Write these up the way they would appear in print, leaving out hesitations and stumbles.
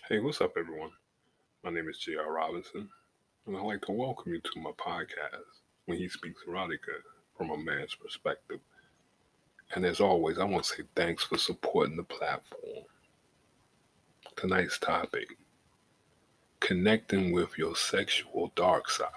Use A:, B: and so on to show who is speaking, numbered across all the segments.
A: Hey, what's up, everyone? My name is J.R. Robinson, and I'd like to welcome you to my podcast, When He Speaks Erotica from a Man's Perspective. And as always, I want to say thanks for supporting the platform. Tonight's topic, connecting with your sexual dark side.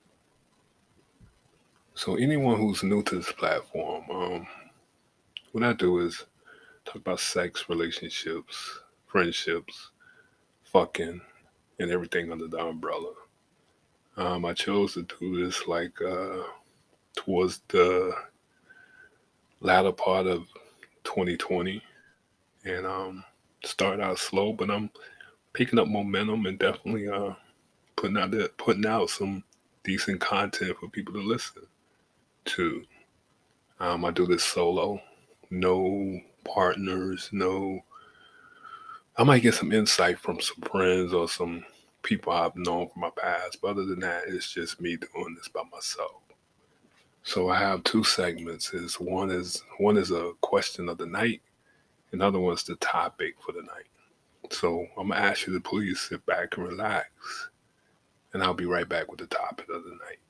A: So anyone who's new to this platform, what I do is talk about sex, relationships, friendships, fucking, and everything under the umbrella. I chose to do this towards the latter part of 2020, and started out slow, but I'm picking up momentum and definitely putting out some decent content for people to listen to. I do this solo, no partners, no. I might get some insight from some friends or some people I've known from my past, but other than that, it's just me doing this by myself. So I have two segments. Is one is a question of the night, and other one's the topic for the night. So I'm gonna ask you to please sit back and relax, and I'll be right back with the topic of the night.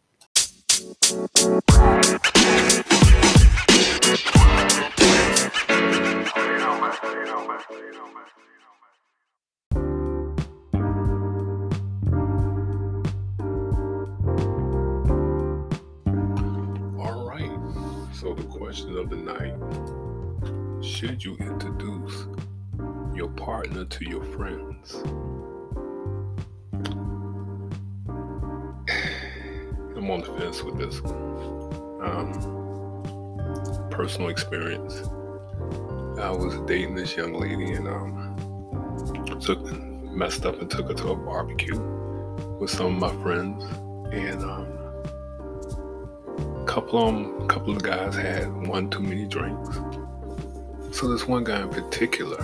A: All right. So the question of the night: should you introduce your partner to your friends? I'm on the fence with this one. Personal experience. I was dating this young lady and messed up and took her to a barbecue with some of my friends, and a couple of guys had one too many drinks. So this one guy in particular,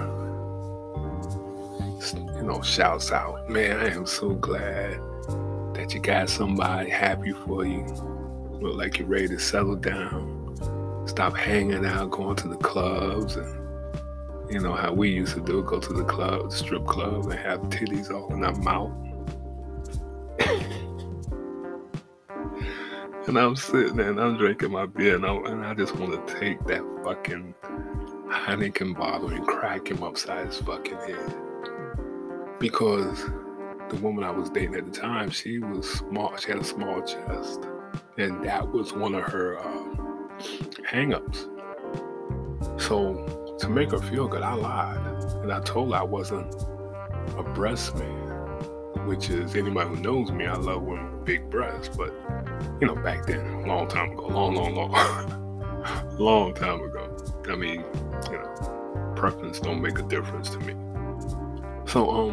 A: shouts out, "Man, I am so glad that you got somebody happy for you. Look like you're ready to settle down. Stop hanging out, going to the clubs, and you know how we used to do, go to the club, the strip club, and have titties all in our mouth." And I'm sitting there and I'm drinking my beer, and I just want to take that fucking Heineken bottle and crack him upside his fucking head. Because the woman I was dating at the time, she was small. She had a small chest, and that was one of her hang-ups. So to make her feel good, I lied, and I told her I wasn't a breast man. Which is, anybody who knows me, I love women with big breasts. But back then, long time ago, long time ago. I mean, preference don't make a difference to me. So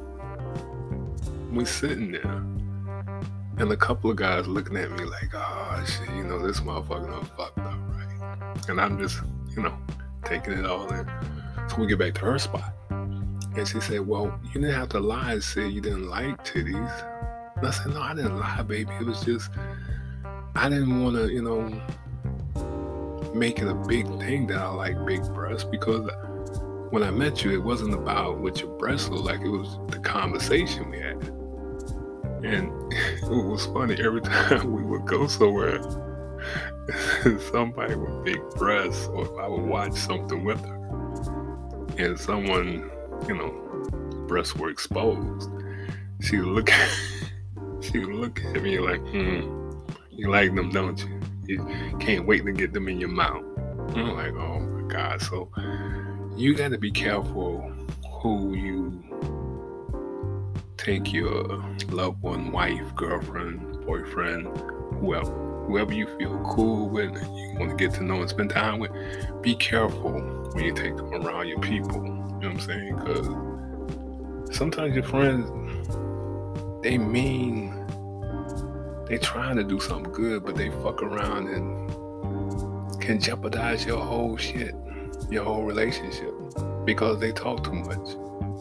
A: we sitting there, and a couple of guys looking at me like, "Oh shit, this motherfucker done fucked up, right?" And I'm just, taking it all in. So we get back to her spot, and she said, "Well, you didn't have to lie and say you didn't like titties." And I said, "No, I didn't lie, baby. It was just I didn't want to, make it a big thing that I like big breasts, because when I met you, it wasn't about what your breasts look like. It was the conversation we had." And it was funny, every time we would go somewhere, somebody with big breasts, or if I would watch something with her, and someone, breasts were exposed, she would look at me like, "You like them, don't you? You can't wait to get them in your mouth." I'm like, oh my God. So you got to be careful who you take your loved one, wife, girlfriend, boyfriend, whoever you feel cool with, and you want to get to know and spend time with. Be careful when you take them around your people. You know what I'm saying? Because sometimes your friends, they trying to do something good, but they fuck around and can jeopardize your whole shit, your whole relationship, because they talk too much.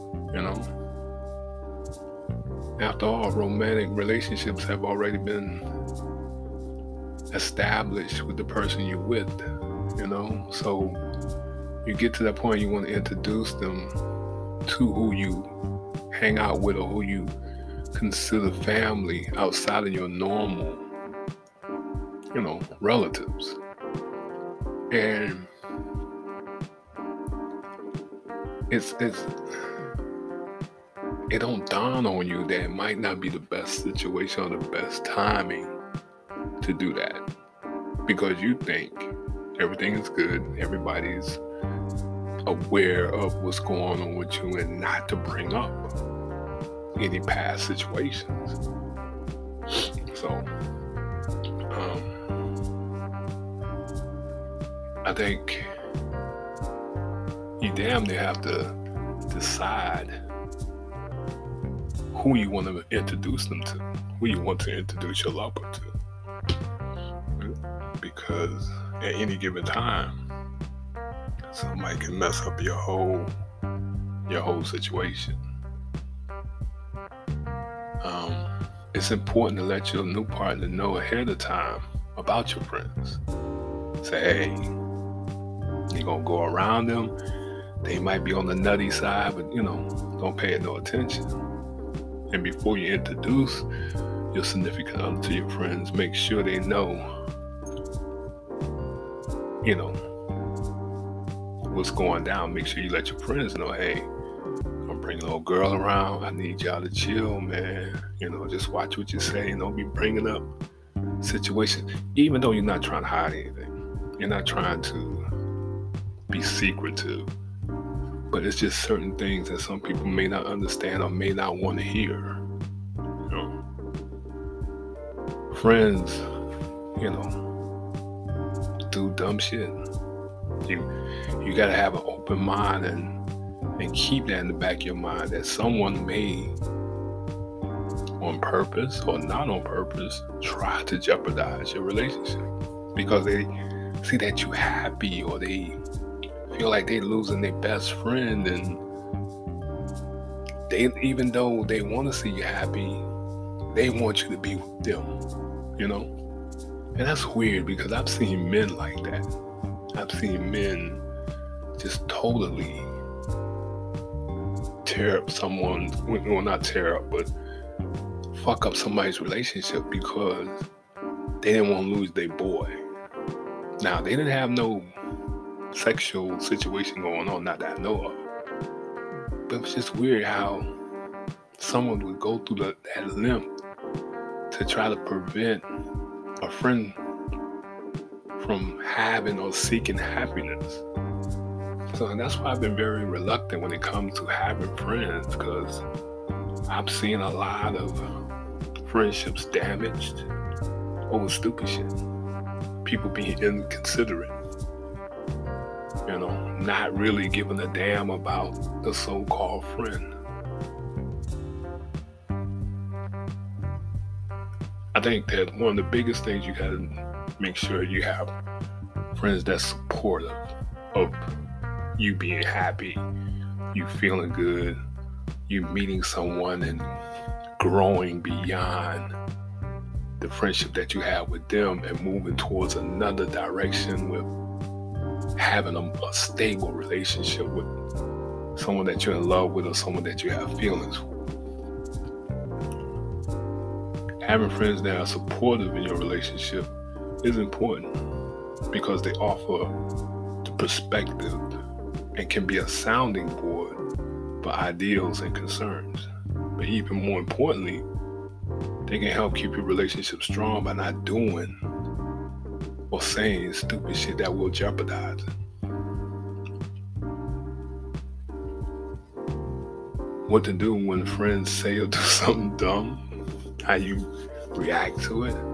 A: After all, romantic relationships have already been established with the person you're with, so you get to that point, you want to introduce them to who you hang out with or who you consider family outside of your normal, relatives. And it don't dawn on you that it might not be the best situation or the best timing to do that, because you think everything is good, everybody's aware of what's going on with you, and not to bring up any past situations. So I think you damn near have to decide who you want to introduce them to, who you want to introduce your lover to. Because at any given time, somebody can mess up your whole situation. It's important to let your new partner know ahead of time about your friends. Say, hey, you're gonna go around them. They might be on the nutty side, but don't pay it no attention. And before you introduce your significant other to your friends, make sure they know, what's going down. Make sure you let your friends know, hey, I'm bringing a little girl around. I need y'all to chill, man. Just watch what you say. Don't be bringing up situations, even though you're not trying to hide anything. You're not trying to be secretive. But it's just certain things that some people may not understand or may not want to hear. Friends, do dumb shit. You gotta have an open mind and keep that in the back of your mind that someone may, on purpose or not on purpose, try to jeopardize your relationship because they see that you're happy, or they feel like they're losing their best friend, and they, even though they want to see you happy, they want you to be with them, And that's weird, because I've seen men like that. I've seen men just totally tear up someone's, well, not tear up, but fuck up somebody's relationship because they didn't want to lose their boy. Now, they didn't have no sexual situation going on, not that I know of. But it's just weird how someone would go through that limp to try to prevent a friend from having or seeking happiness. So that's why I've been very reluctant when it comes to having friends, because I've seen a lot of friendships damaged over stupid shit. People being inconsiderate, not really giving a damn about the so-called friend. I think that one of the biggest things you gotta make sure you have friends that's supportive of you being happy, you feeling good, you meeting someone and growing beyond the friendship that you have with them and moving towards another direction with having a stable relationship with someone that you're in love with or someone that you have feelings for. Having friends that are supportive in your relationship is important because they offer the perspective and can be a sounding board for ideals and concerns. But even more importantly, they can help keep your relationship strong by not doing or saying stupid shit that will jeopardize it. What to do when friends say or do something dumb, how you react to it.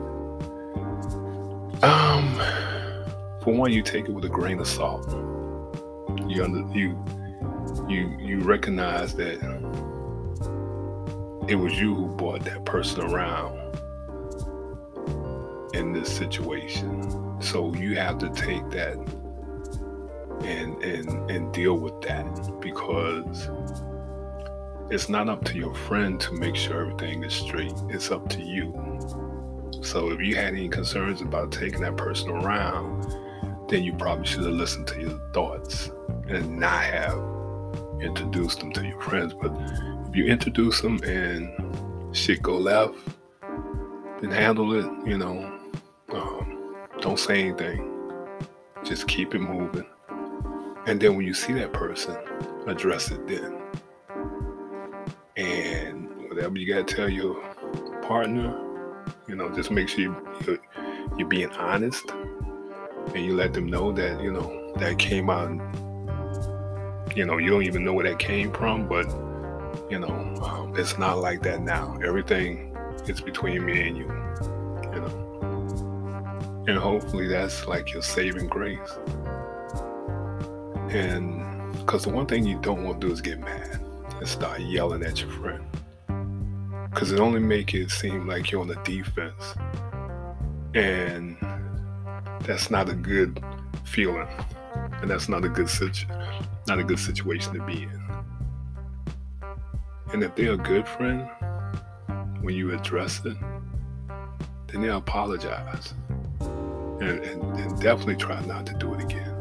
A: For one, you take it with a grain of salt. You recognize that it was you who brought that person around in this situation. So you have to take that and deal with that, because it's not up to your friend to make sure everything is straight. It's up to you. So if you had any concerns about taking that person around, then you probably should have listened to your thoughts and not have introduce them to your friends. But if you introduce them and shit go left, then handle it, don't say anything. Just keep it moving. And then when you see that person, address it then. And whatever you gotta tell your partner, just make sure you're being honest, and you let them know that, that came out, you don't even know where that came from, but, it's not like that now. Everything is between me and you, and hopefully that's like your saving grace. And because the one thing you don't want to do is get mad and start yelling at your friend, because it only make it seem like you're on the defense, and that's not a good feeling, and that's not a good situation to be in. And if they're a good friend, when you address it, then they'll apologize, and definitely try not to do it again.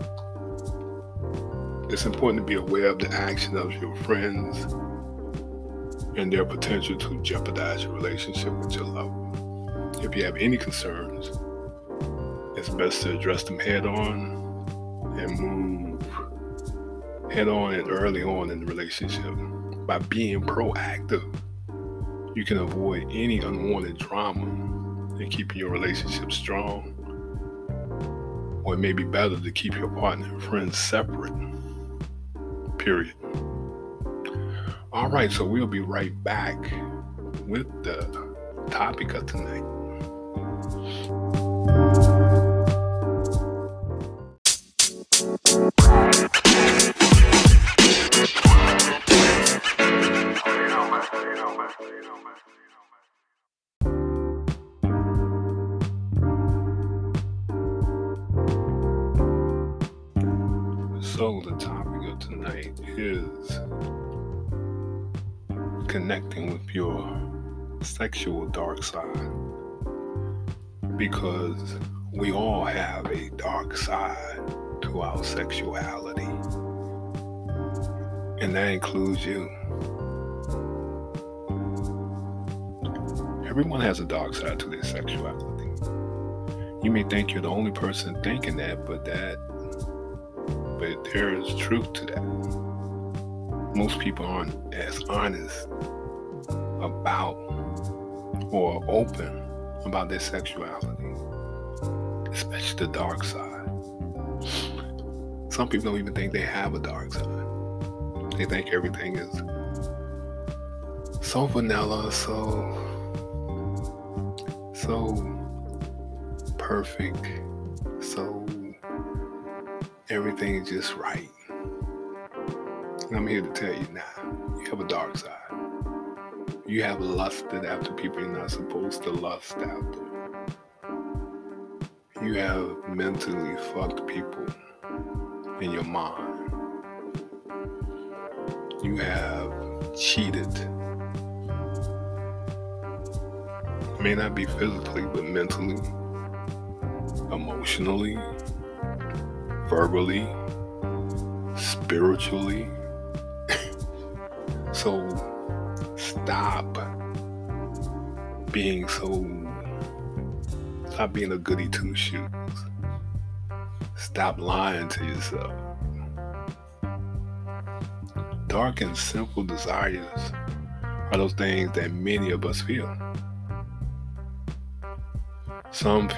A: It's important to be aware of the action of your friends and their potential to jeopardize your relationship with your loved one. If you have any concerns, it's best to address them head on and move head on and early on in the relationship. By being proactive, you can avoid any unwanted drama and keeping your relationship strong. Or it may be better to keep your partner and friends separate. Period. All right, so we'll be right back with the topic of tonight. So the topic of tonight is connecting with your sexual dark side, because we all have a dark side to our sexuality, and that includes you. Everyone has a dark side to their sexuality. You may think you're the only person thinking that, but there is truth to that. Most people aren't as honest about or open about their sexuality, especially the dark side. Some people don't even think they have a dark side. They think everything is so vanilla, so perfect, so everything is just right. And I'm here to tell you now, you have a dark side. You have lusted after people you're not supposed to lust after. You have mentally fucked people in your mind. You have cheated. It may not be physically, but mentally, emotionally, verbally, spiritually. So stop being a goody two shoes. Stop lying to yourself. Dark and simple desires are those things that many of us feel. Some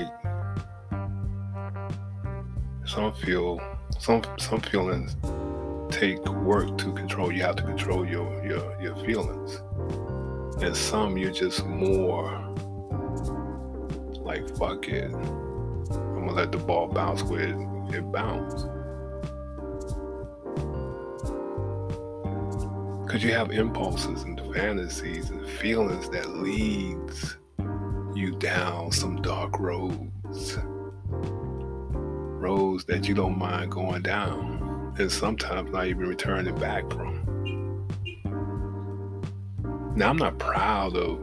A: feelings take work to control. You have to control your feelings. And some you're just more like, fuck it, I'm gonna let the ball bounce where it bounces. Because you have impulses and fantasies and feelings that leads you down some dark roads that you don't mind going down, and sometimes not even returning back from. Now, I'm not proud of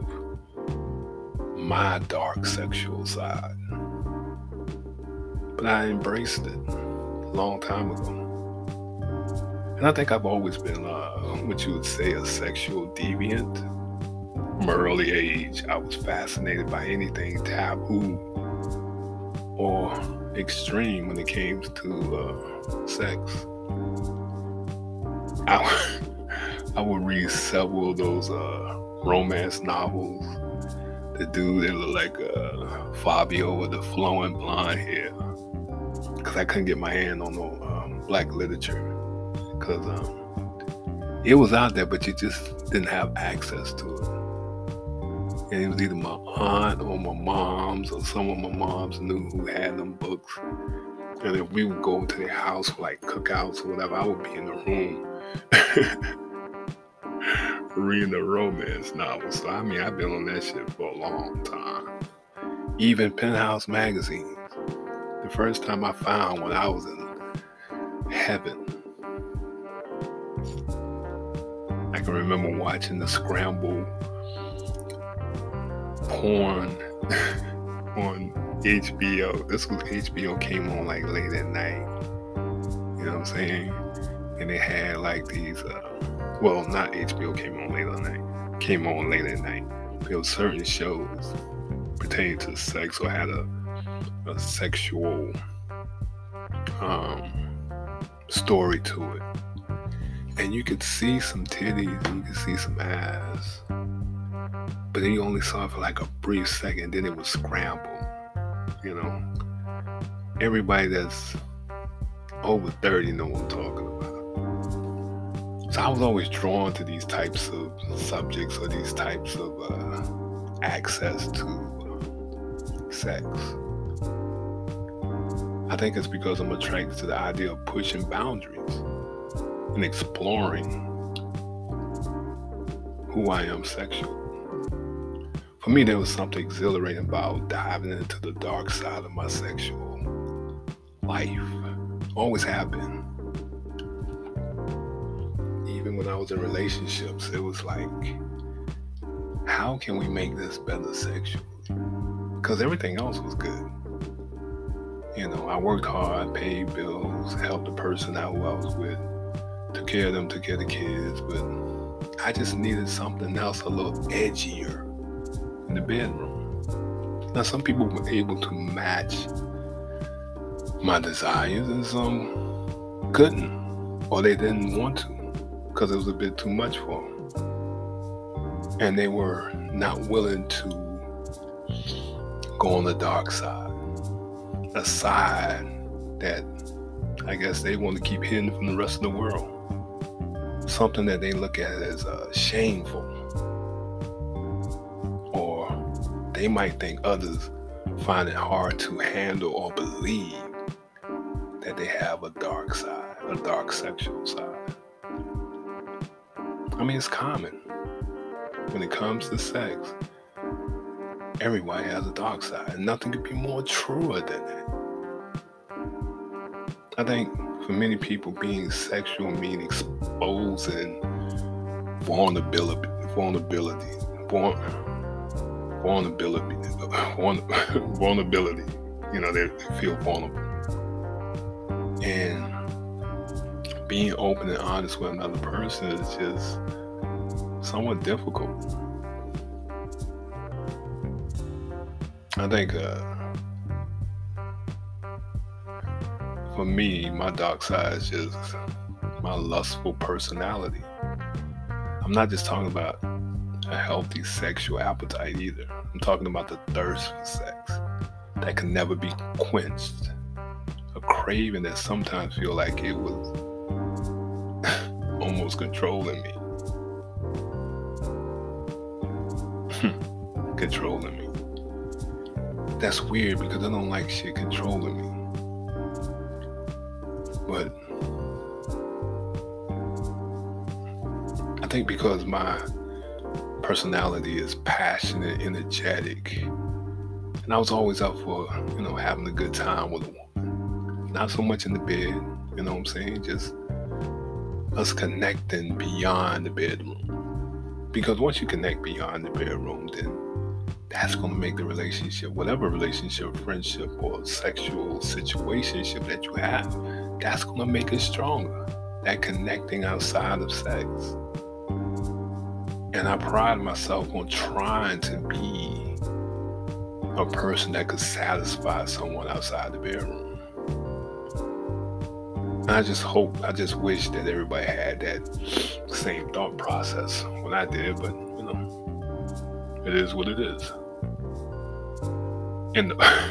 A: my dark sexual side, but I embraced it a long time ago. And I think I've always been, what you would say, a sexual deviant. From an early age, I was fascinated by anything taboo or extreme when it came to sex. I, I would read several of those romance novels. The dude that looked like Fabio with the flowing blonde hair. Because I couldn't get my hand on no black literature. Because it was out there, but you just didn't have access to it. And it was either my aunt or my mom's, or some of my moms knew who had them books. And if we would go to their house for like cookouts or whatever, I would be in the room reading a romance novel. So I mean, I've been on that shit for a long time. Even Penthouse magazines. The first time I found one, I was in heaven. I can remember watching the Scramble porn on HBO. This was HBO came on like late at night. You know what I'm saying? And they had like these, well, not HBO came on late at night. Came on late at night. There were certain shows pertaining to sex or had a sexual story to it. And you could see some titties and you could see some ass. But then you only saw it for like a brief second, then it was scrambled. You know, everybody that's over 30 know what I'm talking about. So I was always drawn to these types of subjects or these types of access to sex. I think it's because I'm attracted to the idea of pushing boundaries and exploring who I am sexually. For me, there was something exhilarating about diving into the dark side of my sexual life. Always have been. Even when I was in relationships, it was like, how can we make this better sexually? Because everything else was good. You know, I worked hard, paid bills, helped the person out who I was with, took care of them, took care of the kids, but I just needed something else a little edgier in the bedroom. Now, some people were able to match my desires and some couldn't, or they didn't want to because it was a bit too much for them. And they were not willing to go on the dark side, a side that I guess they want to keep hidden from the rest of the world. Something that they look at as shameful. They might think others find it hard to handle or believe that they have a dark side, a dark sexual side. I mean, it's common. When it comes to sex, everybody has a dark side, and nothing could be more truer than that. I think for many people, being sexual means exposing vulnerability, you know, they feel vulnerable. And being open and honest with another person is just somewhat difficult. I think for me, my dark side is just my lustful personality. I'm not just talking about a healthy sexual appetite either. I'm talking about the thirst for sex that can never be quenched. A craving that sometimes feel like it was almost controlling me. Controlling me. That's weird because I don't like shit controlling me. But I think because my personality is passionate, energetic, and I was always up for, you know, having a good time with a woman. Not so much in the bed, you know what I'm saying? Just us connecting beyond the bedroom. Because once you connect beyond the bedroom, then that's going to make the relationship, whatever relationship, friendship, or sexual situationship that you have, that's going to make it stronger. that connecting outside of sex. And I pride myself on trying to be a person that could satisfy someone outside the bedroom. And I just wish that everybody had that same thought process when I did, but it is what it is. And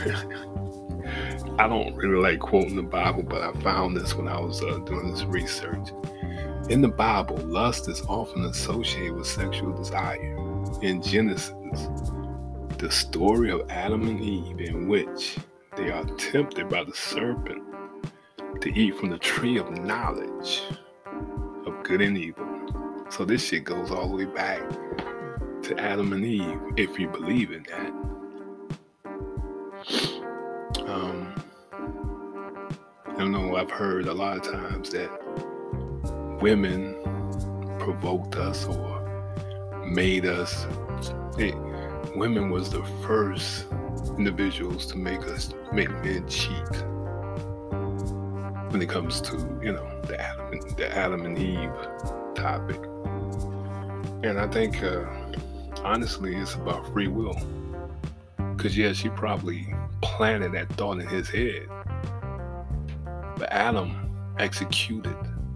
A: I don't really like quoting the Bible, but I found this when I was doing this research. In the Bible, lust is often associated with sexual desire. In Genesis, the story of Adam and Eve, in which they are tempted by the serpent to eat from the tree of knowledge of good and evil. So this shit goes all the way back to Adam and Eve, if you believe in that. I've heard a lot of times that women provoked us or made us. Women was the first individuals to make men cheat when it comes to the Adam and Eve topic. And I think honestly it's about free will, because she probably planted that thought in his head, but Adam executed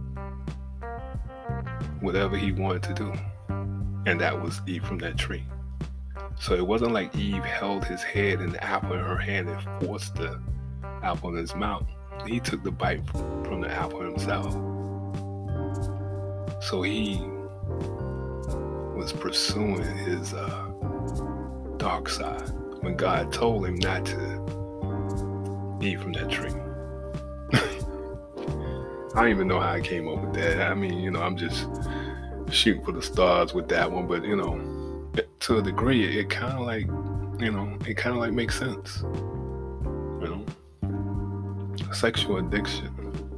A: whatever he wanted to do, and that was eat from that tree. So it wasn't like Eve held his head and the apple in her hand and forced the apple in his mouth. He took the bite from the apple himself. So he was pursuing his dark side when God told him not to eat from that tree. I don't even know how I came up with that. I mean, I'm just shooting for the stars with that one, but to a degree, it kind of like makes sense. Sexual addiction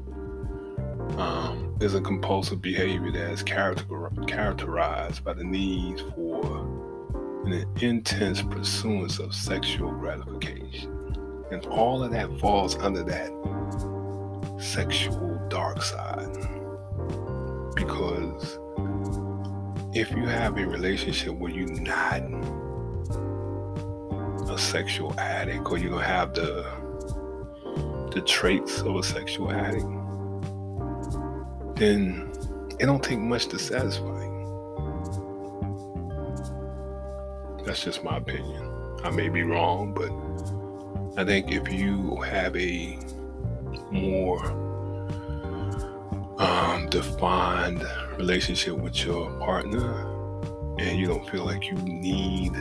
A: is a compulsive behavior that is characterized by the need for an intense pursuance of sexual gratification, and all of that falls under that sexual dark side. Because if you have a relationship where you're not a sexual addict, or you don't have the traits of a sexual addict, then it don't take much to satisfy you. That's just my opinion. I may be wrong, but I think if you have a more defined relationship with your partner, and you don't feel like you need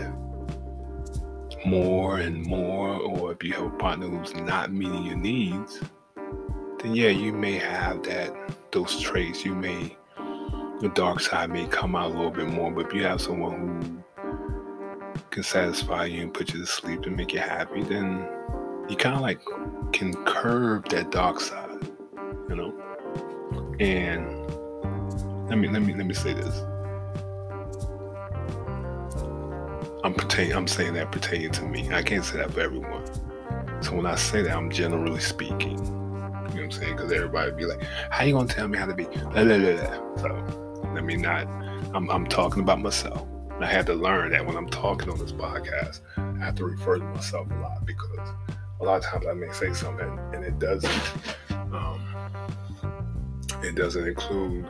A: more and more, or if you have a partner who's not meeting your needs, then you may have those traits. The dark side may come out a little bit more. But if you have someone who can satisfy you and put you to sleep and make you happy, then you kind of like can curb that dark side, And let me say this. I'm saying that pertaining to me. I can't say that for everyone. So when I say that, I'm generally speaking. You know what I'm saying? Because everybody be like, how you gonna tell me how to be? Blah, blah, blah, blah. So let me not. I'm talking about myself. I had to learn that when I'm talking on this podcast, I have to refer to myself a lot, because a lot of times I may say something and it doesn't include,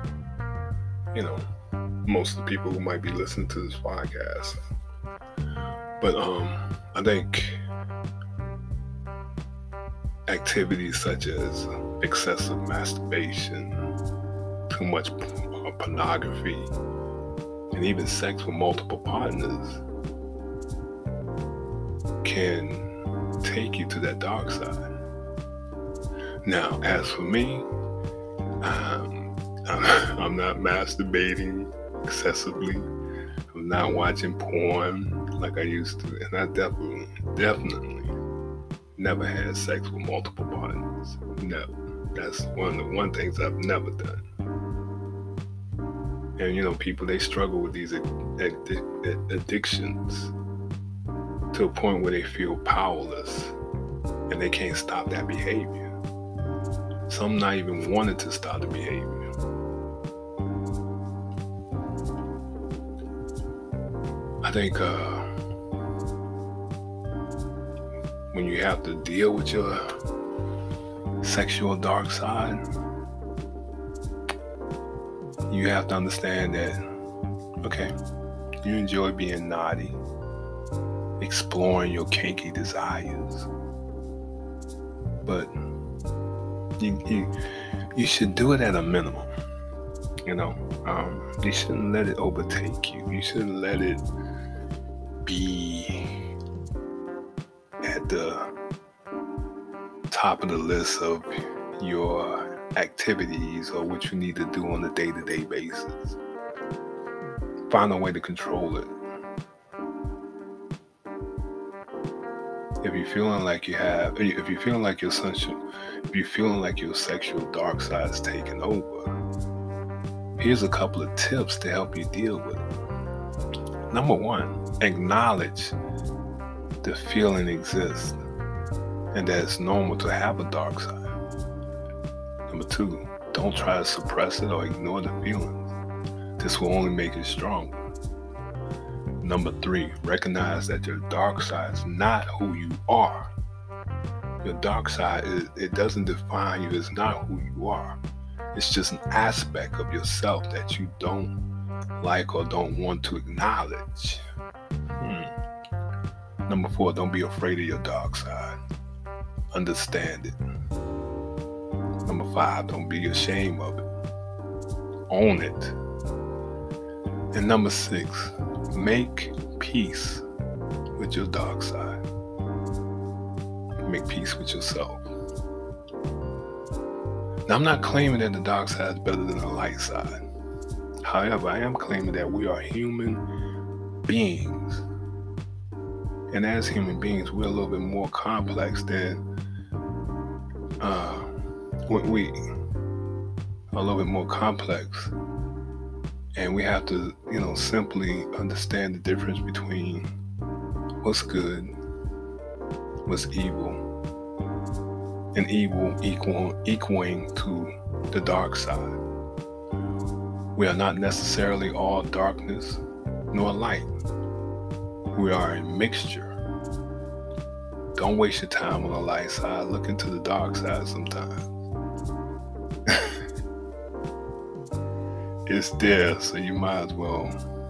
A: most of the people who might be listening to this podcast. But I think activities such as excessive masturbation, too much pornography, and even sex with multiple partners can take you to that dark side. Now, as for me, I'm not masturbating excessively. I'm not watching porn like I used to, and I definitely never had sex with multiple partners. No, that's one of the things I've never done. And people, they struggle with these addictions to a point where they feel powerless and they can't stop that behavior. Some not even wanting to start the behavior. I think when you have to deal with your sexual dark side, you have to understand that, okay, you enjoy being naughty, exploring your kinky desires, but you should do it at a minimum. You shouldn't let it overtake you. You shouldn't let it be at the top of the list of your activities or what you need to do on a day-to-day basis. Find a way to control it. If you're feeling like your sexual dark side is taking over, here's a couple of tips to help you deal with it. Number one, acknowledge the feeling exists and that it's normal to have a dark side. Number two, don't try to suppress it or ignore the feelings. This will only make it stronger. Number three, recognize that your dark side is not who you are. Your dark side, it doesn't define you. It's not who you are. It's just an aspect of yourself that you don't like or don't want to acknowledge. Number four, don't be afraid of your dark side. Understand it. Number five, don't be ashamed of it. Own it. And number six, make peace with your dark side. Make peace with yourself. Now, I'm not claiming that the dark side is better than the light side. However, I am claiming that we are human beings. And as human beings, we're a little bit more complex than we are a little bit more complex. And we have to, simply understand the difference between what's good, what's evil, and evil equaling to the dark side. We are not necessarily all darkness nor light. We are a mixture. Don't waste your time on the light side. Look into the dark side sometimes. It's there, so you might as well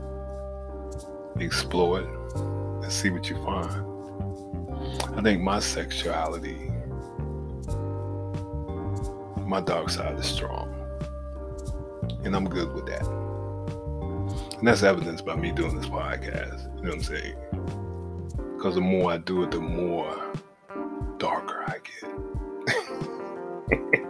A: explore it and see what you find. I think my sexuality, my dark side is strong. And I'm good with that. And that's evidenced by me doing this podcast. You know what I'm saying? Because the more I do it, the more darker I get.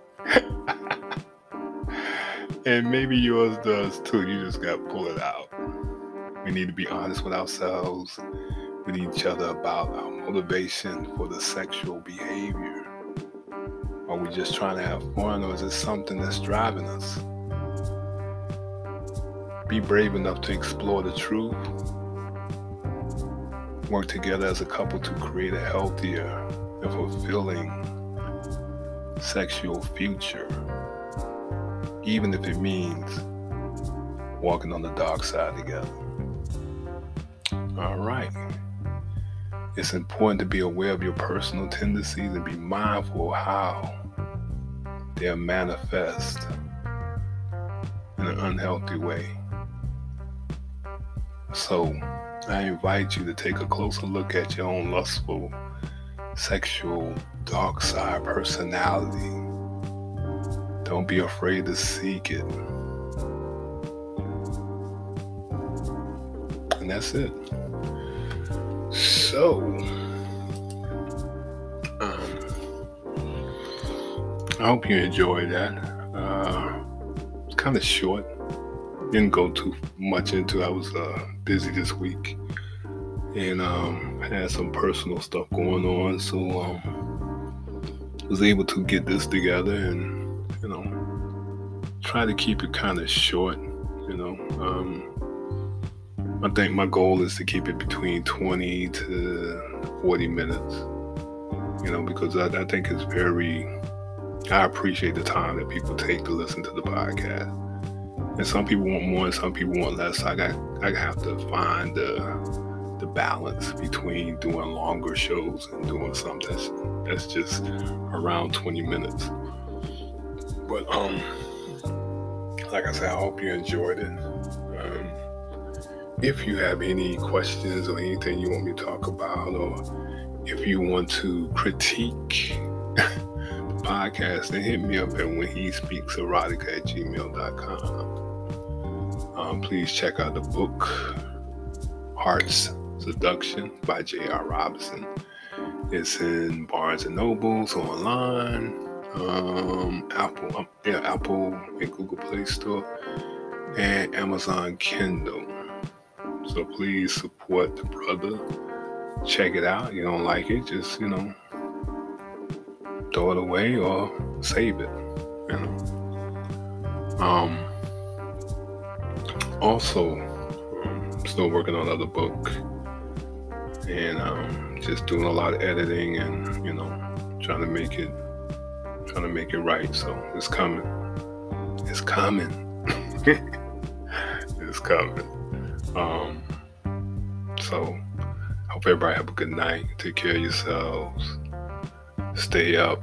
A: And maybe yours does too. You just got to pull it out. We need to be honest with ourselves, with each other about our motivation for the sexual behavior. Are we just trying to have fun, or is it something that's driving us? Be brave enough to explore the truth. Work together as a couple to create a healthier and fulfilling sexual future, even if it means walking on the dark side together. All right. It's important to be aware of your personal tendencies and be mindful of how they manifest in an unhealthy way. So, I invite you to take a closer look at your own lustful, sexual, dark side personality. Don't be afraid to seek it. And that's it. So, I hope you enjoyed that. It's kind of short. Didn't go too much into it. I was busy this week and had some personal stuff going on, so was able to get this together and try to keep it kind of short. I think my goal is to keep it between 20 to 40 minutes, because I think it's very I appreciate the time that people take to listen to the podcast. And some people want more and some people want less. I have to find the balance between doing longer shows and doing something that's just around 20 minutes. But like I said, I hope you enjoyed it. If you have any questions or anything you want me to talk about, or if you want to critique the podcast, then hit me up at whenhespeakserotica@gmail.com. Please check out the book Heart's Seduction by J.R. Robinson. It's in Barnes and Nobles, online, Apple and Google Play Store, and Amazon Kindle. So please support the brother. Check it out. You don't like it, just, throw it away or save it. Also, I'm still working on another book, and just doing a lot of editing and trying to make it right. So it's coming. It's coming. So hope everybody have a good night. Take care of yourselves. Stay up.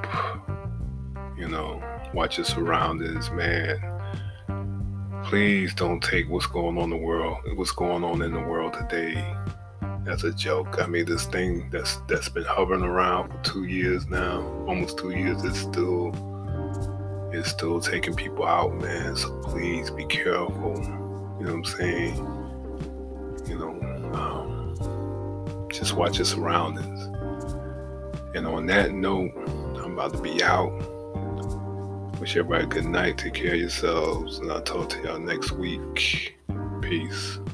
A: Watch your surroundings, man. Please don't take what's going on in the world today as a joke. I mean, this thing that's been hovering around for 2 years now, almost 2 years, it's still taking people out, man. So please be careful. You know what I'm saying? Just watch your surroundings. And on that note, I'm about to be out. Wish everybody a good night. Take care of yourselves. And I'll talk to y'all next week. Peace.